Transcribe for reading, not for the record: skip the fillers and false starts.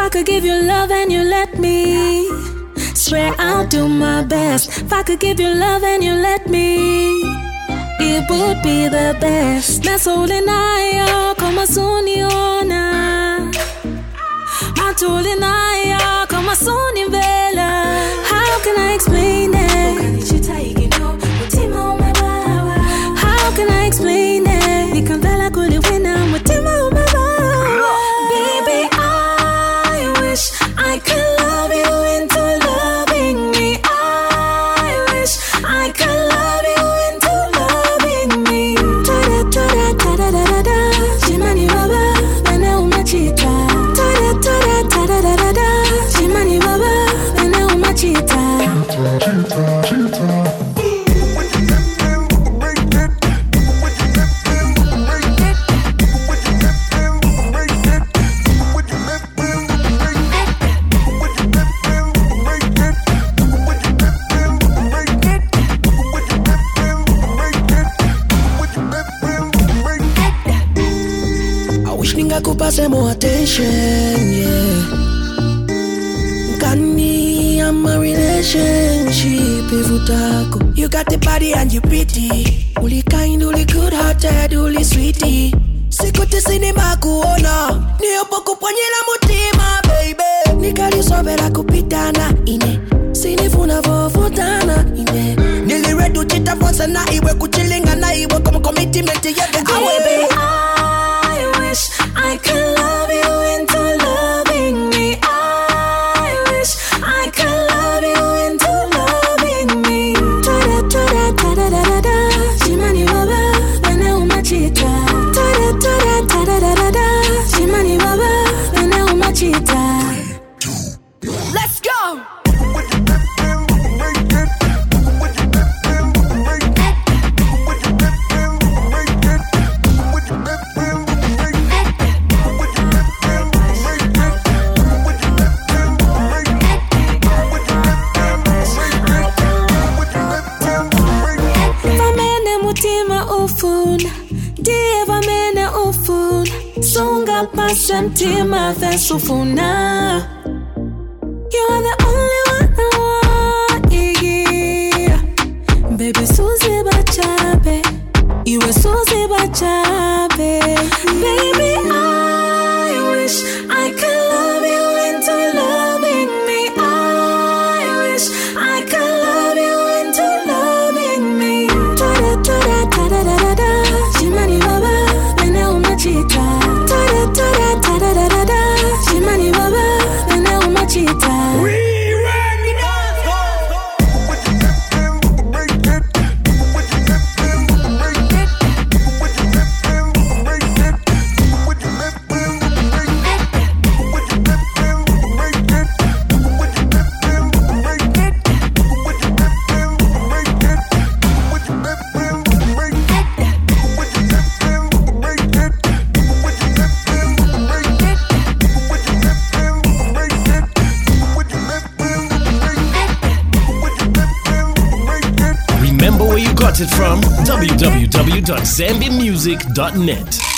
I could give you love and you let me, swear I'll do my best. If I could give you love and you let me, it would be the best. Nasole nayo kama suniona, matole nayo kama sunivela. How can I explain it? How can I explain it? Nikamvela kuliwina mutima umebaba. Baby, I wish I could love you into loving me. I wish I could love you into loving me. Ta-da-da-da-da-da-da-da. Jimani baba, bana umachita. Ta-da-da-da-da-da-da-da. Jimani baba, bana umachita. Kupase more attention, yeah. Kani, I'm a relationship, ivutako. You got the body and you pretty. Uli kind, uli good hearted, uli sweetie. Sikuti sinima kuona, niyopo kuponyela mutima, baby. Nikali sobela kupitana, ine. Sinifuna vovutana, ine. Niliredu chita fonsa na iwe kuchilinga na iwe como commitment yebe awe, baby. I could love you into loving me. I wish I could love you into loving me. Ta-da-da-da-da-da-da-da. Jimani baba, bana umachita. Ta-da-da-da-da-da-da-da. Jimani baba, bana umachita. 3, 2, 1. Let's go! Sentima fesufuna. You are the only one I want, yeah. Baby Susie Bachabe, you are Susie Bachabe. Baby, I wish I could love you into loving me. I wish I could love you into loving me. Ta-da-da-da-da-da-da-da. Jimani baba, bana umachita. Ta-da-da-da-da-da-da-da. Jimani baba, bana umachita. We run it up. It from www.zambiamusic.net.